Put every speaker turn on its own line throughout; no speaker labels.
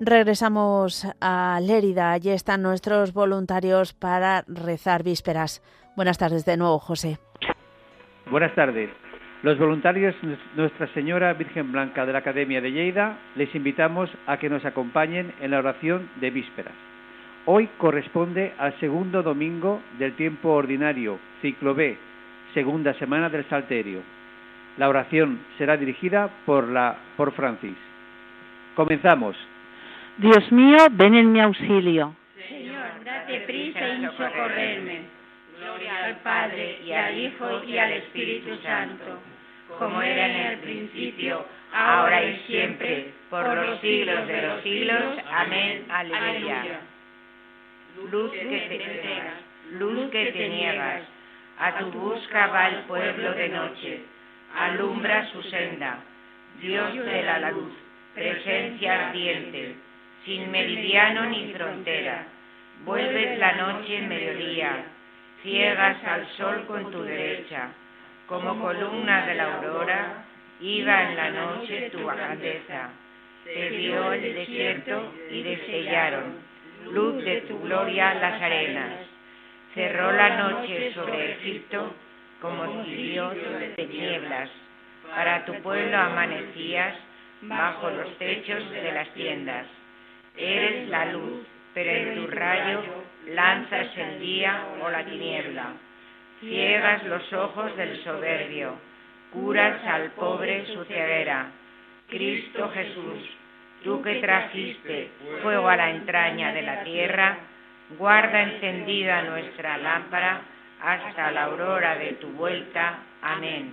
Regresamos a Lérida. Allí están nuestros voluntarios para rezar vísperas. Buenas tardes de nuevo, José.
Buenas tardes. Los voluntarios Nuestra Señora Virgen Blanca de la Academia de Lleida les invitamos a que nos acompañen en la oración de vísperas. Hoy corresponde al segundo domingo del tiempo ordinario, ciclo B, segunda semana del Salterio. La oración será dirigida por Francis. Comenzamos.
Dios mío, ven en mi auxilio.
Señor, date prisa en socorrerme. Gloria al Padre, y al Hijo, y al Espíritu Santo, como era en el principio, ahora y siempre, por los siglos de los siglos. Amén. Aleluya. Luz que te niegas, a tu busca va el pueblo de noche, alumbra su senda. Dios de la luz, presencia ardiente, sin meridiano ni frontera, vuelves la noche en mediodía, ciegas al sol con tu derecha, como columna de la aurora, iba en la noche tu grandeza, te dio el desierto y destellaron, luz de tu gloria las arenas, cerró la noche sobre Egipto, como cirio de tinieblas, para tu pueblo amanecías, bajo los techos de las tiendas. Eres la luz, pero en tu rayo lanzas el día o la tiniebla. Ciegas los ojos del soberbio, curas al pobre su ceguera. Cristo Jesús, tú que trajiste fuego a la entraña de la tierra, guarda encendida nuestra lámpara hasta la aurora de tu vuelta. Amén.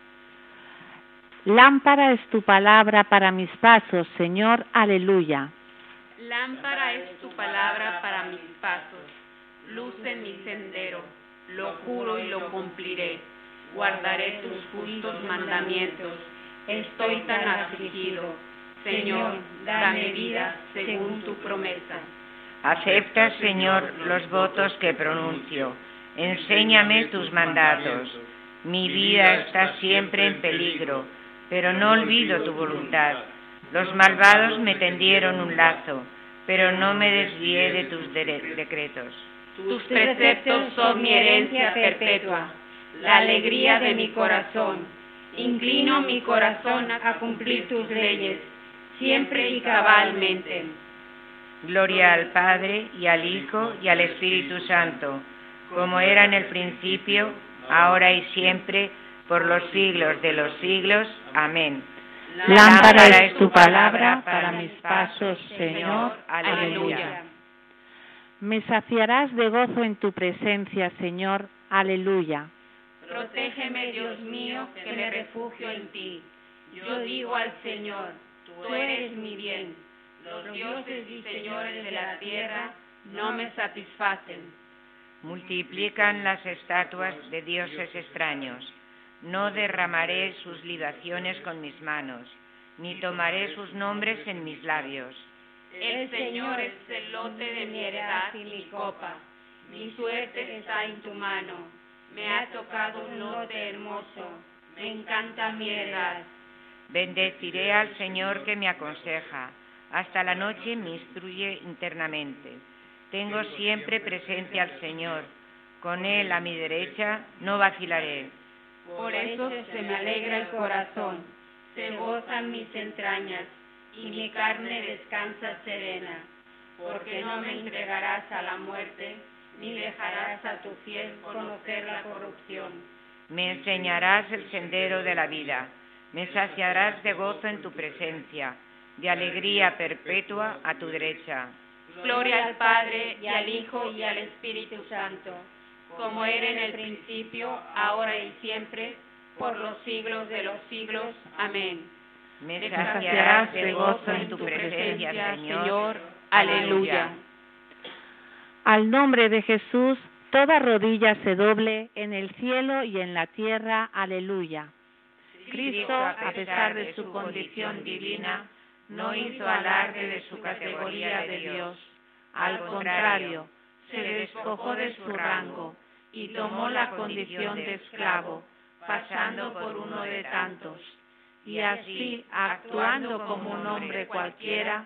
Lámpara es tu palabra para mis pasos, Señor. Aleluya.
Lámpara es tu palabra para mis pasos, luz en mi sendero, lo juro y lo cumpliré, guardaré tus justos mandamientos, estoy tan afligido, Señor, dame vida según tu promesa.
Acepta, Señor, los votos que pronuncio, enséñame tus mandatos, mi vida está siempre en peligro, pero no olvido tu voluntad. Los malvados me tendieron un lazo, pero no me desvié de tus decretos.
Tus preceptos son mi herencia perpetua, la alegría de mi corazón. Inclino mi corazón a cumplir tus leyes, siempre y cabalmente.
Gloria al Padre, y al Hijo, y al Espíritu Santo, como era en el principio, ahora y siempre, por los siglos de los siglos. Amén.
Lámpara es tu palabra para mis pasos, Señor. Aleluya. Me saciarás de gozo en tu presencia, Señor. Aleluya.
Protégeme, Dios mío, que me refugio en ti. Yo digo al Señor, tú eres mi bien. Los dioses y señores de la tierra no me satisfacen.
Multiplican las estatuas de dioses extraños. No derramaré sus libaciones con mis manos, ni tomaré sus nombres en mis labios.
El Señor es el lote de mi heredad y mi copa. Mi suerte está en tu mano. Me ha tocado un lote hermoso. Me encanta mi heredad.
Bendeciré al Señor que me aconseja. Hasta la noche me instruye internamente. Tengo siempre presente al Señor. Con Él a mi derecha no vacilaré.
Por eso se me alegra el corazón, se gozan mis entrañas, y mi carne descansa serena, porque no me entregarás a la muerte, ni dejarás a tu fiel conocer la corrupción.
Me enseñarás el sendero de la vida, me saciarás de gozo en tu presencia, de alegría perpetua a tu derecha.
Gloria al Padre, y al Hijo, y al Espíritu Santo, como era en el principio, ahora y siempre, por los siglos de los siglos. Amén.
Me saciarás de gozo en tu presencia, Señor. Aleluya.
Al nombre de Jesús, toda rodilla se doble en el cielo y en la tierra. Aleluya.
Cristo, a pesar de su condición divina, no hizo alarde de su categoría de Dios. Al contrario, se despojó de su rango y tomó la condición de esclavo, pasando por uno de tantos, y así, actuando como un hombre cualquiera,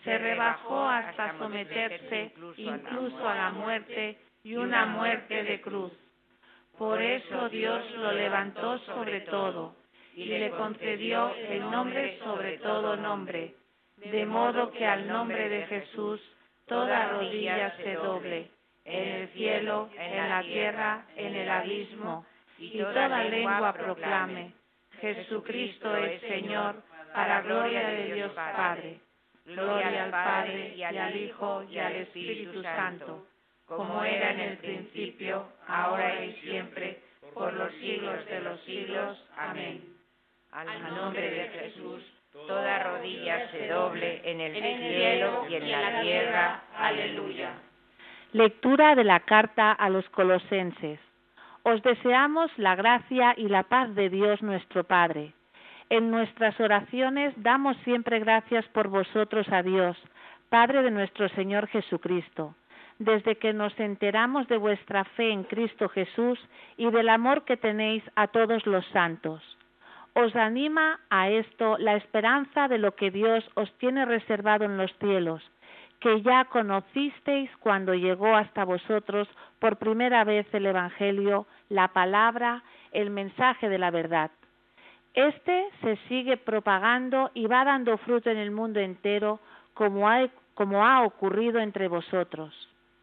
se rebajó hasta someterse incluso a la muerte y una muerte de cruz. Por eso Dios lo levantó sobre todo y le concedió el nombre sobre todo nombre, de modo que al nombre de Jesús toda rodilla se doble, en el cielo, en la tierra, en el abismo, y toda lengua proclame: Jesucristo es Señor, para gloria de Dios Padre. Gloria al Padre, y al Hijo, y al Espíritu Santo, como era en el principio, ahora y siempre, por los siglos de los siglos. Amén.
Al nombre de Jesús, toda rodilla se doble en el cielo y en la tierra. Aleluya.
Lectura de la carta a los Colosenses. Os deseamos la gracia y la paz de Dios nuestro Padre. En nuestras oraciones damos siempre gracias por vosotros a Dios, Padre de nuestro Señor Jesucristo, desde que nos enteramos de vuestra fe en Cristo Jesús y del amor que tenéis a todos los santos. Os anima a esto la esperanza de lo que Dios os tiene reservado en los cielos, que ya conocisteis cuando llegó hasta vosotros por primera vez el Evangelio, la palabra, el mensaje de la verdad. Este se sigue propagando y va dando fruto en el mundo entero, como ha ocurrido entre vosotros.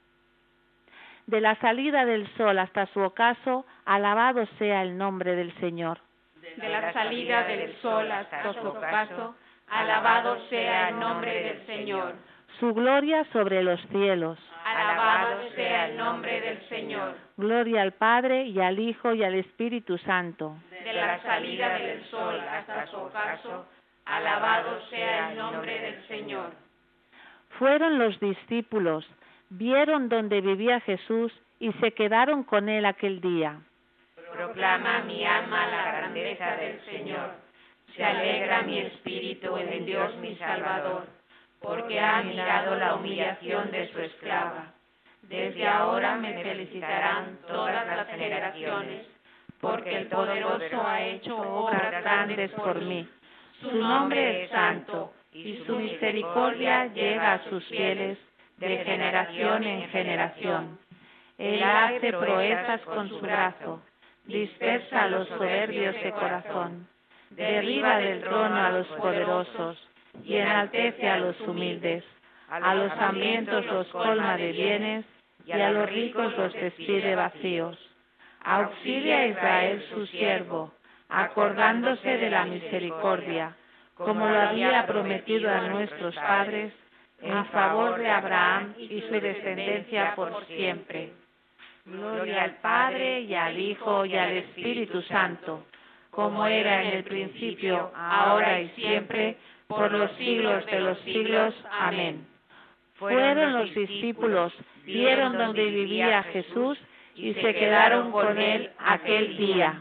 De la salida del sol hasta su ocaso, alabado sea el nombre del Señor.
De la salida del sol hasta su ocaso, alabado sea el nombre del Señor.
Su gloria sobre los cielos.
Alabado sea el nombre del Señor.
Gloria al Padre, y al Hijo, y al Espíritu Santo.
De la salida del sol hasta su ocaso, alabado sea el nombre del Señor.
Fueron los discípulos, vieron donde vivía Jesús y se quedaron con él aquel día.
Proclama mi alma la grandeza del Señor. Se alegra mi espíritu en Dios mi Salvador, porque ha mirado la humillación de su esclava. Desde ahora me felicitarán todas las generaciones, porque el Poderoso ha hecho obras grandes por mí. Su nombre es santo, y su misericordia llega a sus fieles de generación en generación. Él hace proezas con su brazo, dispersa a los soberbios de corazón, derriba del trono a los poderosos y enaltece a los humildes. A los hambrientos los colma de bienes y a los ricos los despide vacíos. Auxilia a Israel su siervo, acordándose de la misericordia, como lo había prometido a nuestros padres, en favor de Abraham y su descendencia por siempre. Gloria al Padre, y al Hijo, y al Espíritu Santo, como era en el principio, ahora y siempre, por los siglos de los siglos. Amén. Fueron los discípulos, vieron donde vivía Jesús y se quedaron con él aquel día.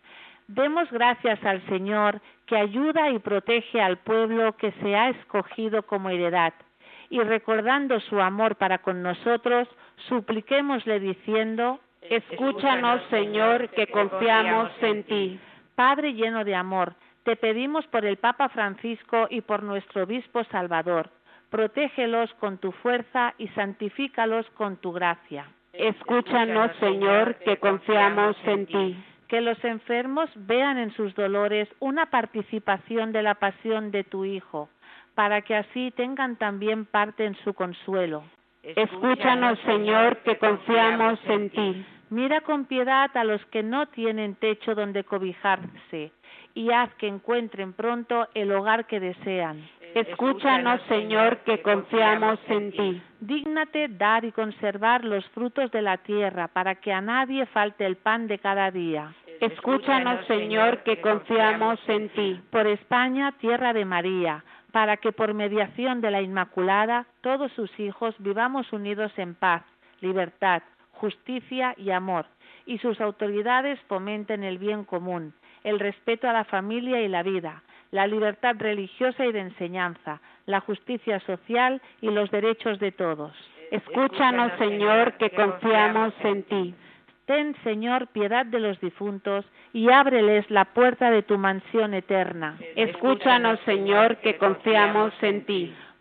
Demos gracias al Señor, que ayuda y protege al pueblo que se ha escogido como heredad, y recordando su amor para con nosotros, supliquémosle diciendo: escúchanos, Señor, que confiamos en ti. Padre lleno de amor, te pedimos por el Papa Francisco y por nuestro Obispo Salvador. Protégelos con tu fuerza y santifícalos con tu gracia. Escúchanos, Señor, que confiamos en ti.
Que los enfermos vean en sus dolores una participación de la pasión de tu Hijo, para que así tengan también parte en su consuelo.
Escúchanos, Señor, que confiamos en ti.
Mira con piedad a los que no tienen techo donde cobijarse, y haz que encuentren pronto el hogar que desean.
Escúchanos, Señor, que confiamos en ti.
Dígnate dar y conservar los frutos de la tierra, para que a nadie falte el pan de cada día.
Escúchanos, Señor, que confiamos en ti.
Por España, tierra de María, para que por mediación de la Inmaculada todos sus hijos vivamos unidos en paz, libertad, justicia y amor, y sus autoridades fomenten el bien común, el respeto a la familia y la vida, la libertad religiosa y de enseñanza, la justicia social y los derechos de todos.
Escúchanos, Señor, que confiamos en ti.
Ten, Señor, piedad de los difuntos y ábreles la puerta de tu mansión eterna.
Escúchanos, Señor, que confiamos en ti.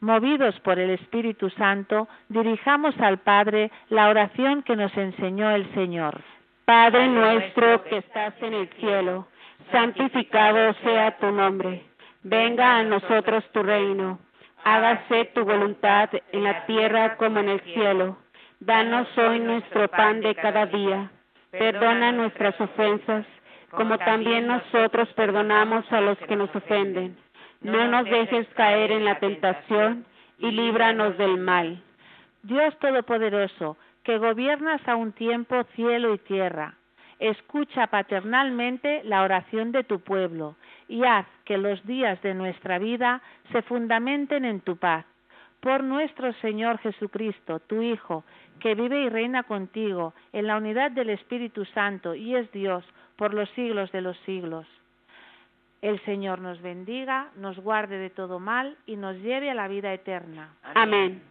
Movidos por el Espíritu Santo, dirijamos al Padre la oración que nos enseñó el Señor.
Padre nuestro que estás en el cielo, santificado sea tu nombre. Venga a nosotros tu reino. Hágase tu voluntad en la tierra como en el cielo. Danos hoy nuestro pan de cada día. Perdona nuestras ofensas, como también nosotros perdonamos a los que nos ofenden. No nos dejes caer en la tentación y líbranos del mal.
Dios Todopoderoso, que gobiernas a un tiempo cielo y tierra, escucha paternalmente la oración de tu pueblo y haz que los días de nuestra vida se fundamenten en tu paz. Por nuestro Señor Jesucristo, tu Hijo, que vive y reina contigo en la unidad del Espíritu Santo y es Dios por los siglos de los siglos. El Señor nos bendiga, nos guarde de todo mal y nos lleve a la vida eterna.
Amén.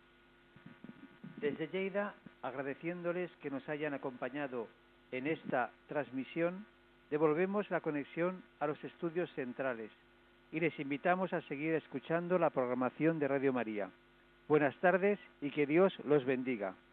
Desde Lleida, agradeciéndoles que nos hayan acompañado en esta transmisión, devolvemos la conexión a los estudios centrales y les invitamos a seguir escuchando la programación de Radio María. Buenas tardes y que Dios los bendiga.